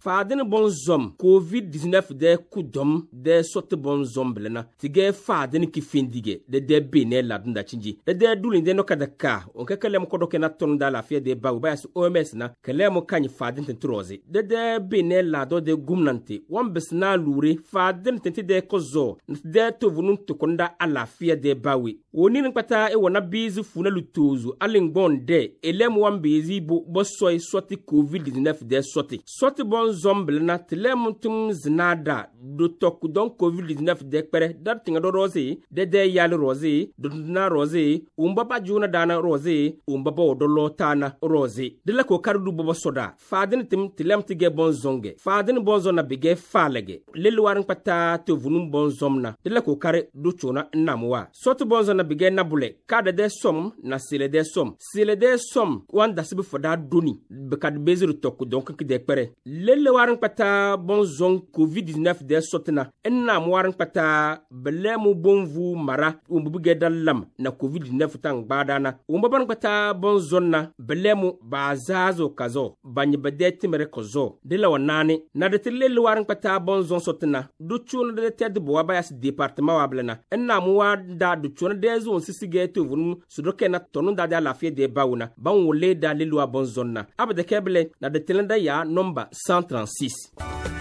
faadin bon zom covid-19 de kudom de sotte bon zom blena tige faadin ki findige de bene ladunda chinji de dulin de no kadaka on ka kalem ko do kena ton da la fie de ba ba su OMS na kalem kan faadin tentroze de bene lado de gumnante wan besna lure faadin tenti de kozo de to vunun to konda ala fie de bawi woni nkpata e wona bizi funa lutozu alingbon de elem wan bizi bo soy soti covid-19 de soti bon zomble na telem tum zinada do tok don covid-19 de pere dar tinga do rose de yal rose do na rose umbaba juna dana rose umbaba do lotana rose de la ko kardu bobo soda faadin tim telem tige bon zonge faadin bon zona bige falege lelu warin pata to vunum bon zomna de la ko kare do chona namwa soti bon zona bige nabule kada de som na sile de som wanda sibi foda doni bekad beziru tok donc ki de pere lele warin pata bon zon covid-19 de sotna enna mo warin pata belemu bonvu mara umbuge dalam na covid-19 tang badana umbaban pata bon zonna belemu bazazo kazo banyi bedeti mere kozo de la wanani na de lele warin pata bon zon sotna du chuna de tede bo bayas département wablena enna mo wada du chuna de zon sisige to vunu sudoke na tonu da la fie de bauna ban wole da lele wa bon zonna abade keble na de telenda ya number 136